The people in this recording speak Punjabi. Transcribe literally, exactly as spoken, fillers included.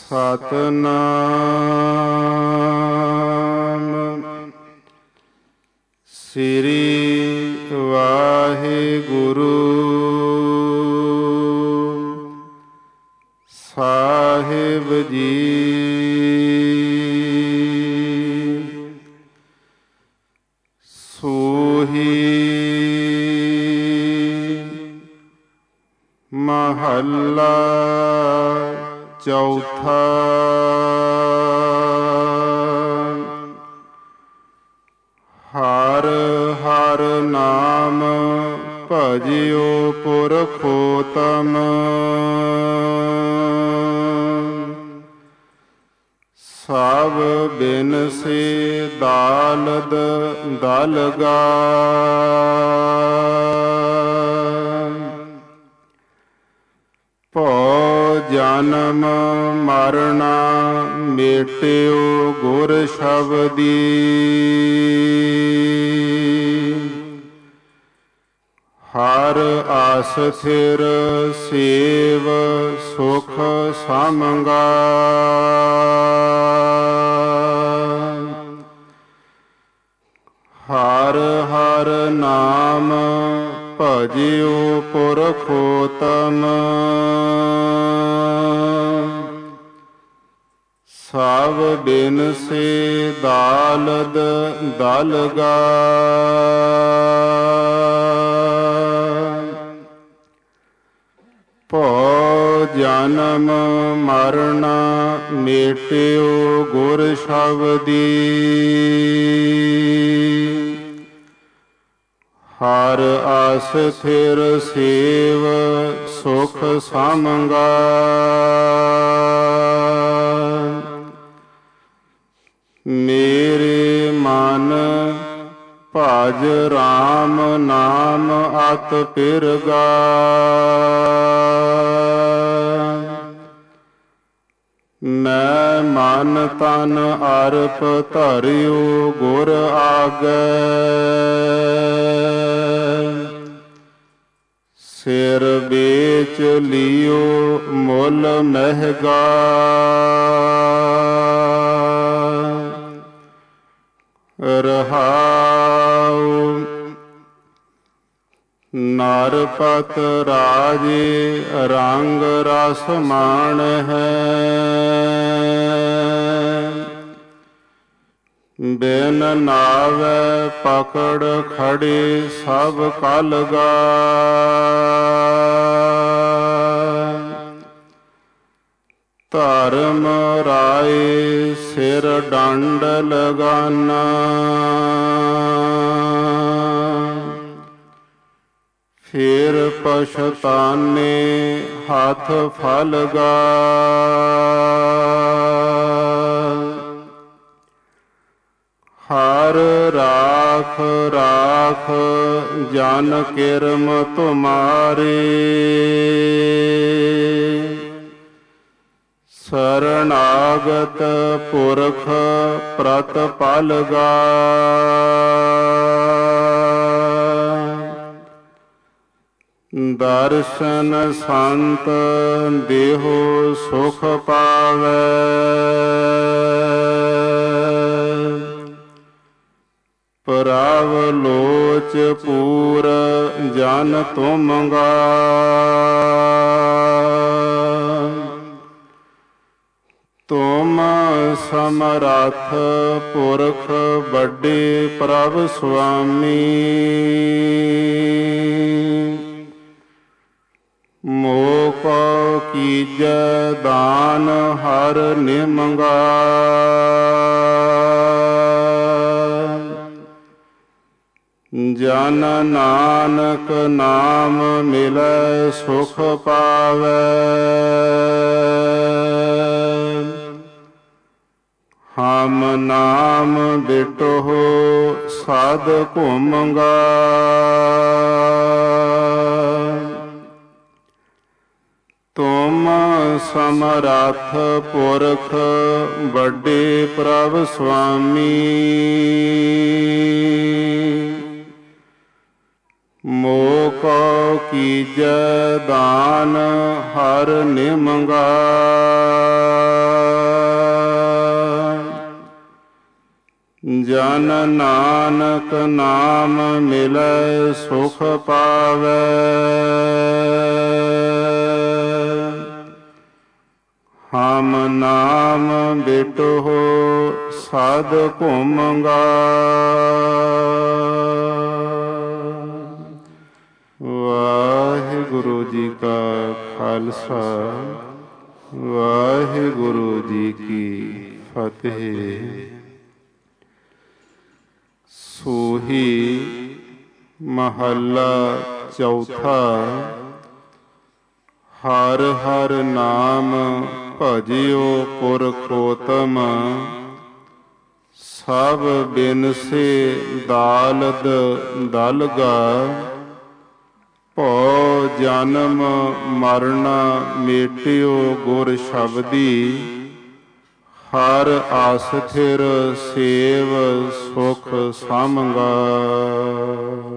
ਸਤਿਨਾਮ ਸ੍ਰੀ ਵਾਹਿਗੁਰੂ ਸਾਹਿਬ ਜੀ। ਸੂਹੀ ਮਹੱਲਾ ਚੌਥਾ। ਹਰਿ ਹਰਿ ਨਾਮ ਭਜਿਓ ਪੁਰਖੋਤਮ। ਸਭ ਬਿਨਸੀ ਦਾਲਦ ਦਲਗਾ। ਭਉ ਜਨਮ ਮਰਣਾ ਮੇਟਿਓ ਗੁਰ ਸ਼ਬਦੀ। ਹਰਿ ਆਸਥਿਰ ਸੇਵ ਸੁਖ ਸਮੰਗਾ। ਹਰਿ ਹਰਿ ਨਾਮ ਭਜਿਓ ਪੁਰਖੋਤਮ। ਸਭ ਬਿਨਸੀ ਦਾਲਦ ਦਲਗਾ। ਭਉ ਜਨਮ ਮਰਣਾ ਮੇਟਿਓ ਗੁਰ ਸ਼ਬਦੀ। ਹਰਿ ਆਸਥਿਰ ਸੇਵ ਸੁਖ ਸਮੰਗਾ। ਮੇਰੇ ਮਨ ਭਜ ਰਾਮ ਨਾਮ ਅਤ ਪਿਰਗਾ। ਮੈਂ ਮਨ ਤਨ ਅਰਪ ਧਰਿਓ ਗੁਰ ਆਗੈ। ਸਿਰ ਵੇਚ ਲਿਓ ਮੁੱਲ ਮਹਿਗਾ। ਰਹਾਉ ਨਰਪਤ ਰਾਜੇ ਰੰਗ ਰਸ ਮਾਣਹਿ। ਬਿਨ ਨਾਵੈ ਪਕੜ ਖੜੇ ਸਭ ਕਲਗਾ। ਧਰਮ ਰਾਏ ਸਿਰ ਡੰਡ ਲਗਾਨਾ। ਫਿਰ ਪਛਤਾਨੇ ਹੱਥ ਫਲਗਾ। ਹਰਿ ਰਾਖ ਰਾਖ ਜਨ ਕਿਰਮ ਤੁਮਾਰੇ। ਸਰਣਾਗਤ ਪੁਰਖ ਪ੍ਰਤਪਾਲਗਾ। ਦਰਸ਼ਨ ਸੰਤ ਦੇਹੋ ਸੁਖ ਪਾਵੈ। ਪ੍ਰਭ ਲੋਚ ਪੂਰ ਜਨ ਤੁਮੰਗਾ। ਤੁਮ ਸਮਰੱਥ ਪੁਰਖ ਵੱਡੇ ਪ੍ਰਭ ਸੁਆਮੀ। ਮੋਹ ਕੋ ਕੀਜੈ ਦਾਨ ਹਰਿ ਨਿਮੰਗਾ। ਜਨ ਨਾਨਕ ਨਾਮ ਮਿਲੈ ਸੁਖ ਪਾਵੈ। ਹਮ ਨਾਮ ਬਿਟਹੁ ਸਦ ਘੁਮੰਗਾ। ਤੁਮ ਸਮਰੱਥ ਪੁਰਖ ਵੱਡੇ ਪ੍ਰਭ ਸੁਆਮੀ। ਮੋਹ ਕੋ ਕੀਜੈ ਦਾਨ ਹਰਿ ਨਿਮੰਗਾ। ਜਨ ਨਾਨਕ ਨਾਮ ਮਿਲੈ ਸੁਖ ਪਾਵੈ। ਹਮ ਨਾਮ ਬਿਟਹੁ ਸਦ ਘੁਮੰਗਾ। ਵਾਹਿਗੁਰੂ ਜੀ ਕਾ ਖਾਲਸਾ, ਵਾਹਿਗੁਰੂ ਜੀ ਕੀ ਫਤਿਹ। ਸੋਹੀ ਮਹੱਲਾ ਚੌਥਾ। ਹਰ ਹਰ ਨਾਮ ਭਜਿਓ ਪੁਰਖ ਊਤਮ। ਸਭ ਬਿਨਸੇ ਦਾਲਦ ਦਲਗਾ। ਭਉ ਜਨਮ ਮਰਨ ਮੇਟਿਓ ਗੁਰ ਸ਼ਬਦੀ। ਹਰ ਆਸਥਿਰ ਸੇਵ ਸੁਖ ਸਮਗਾ।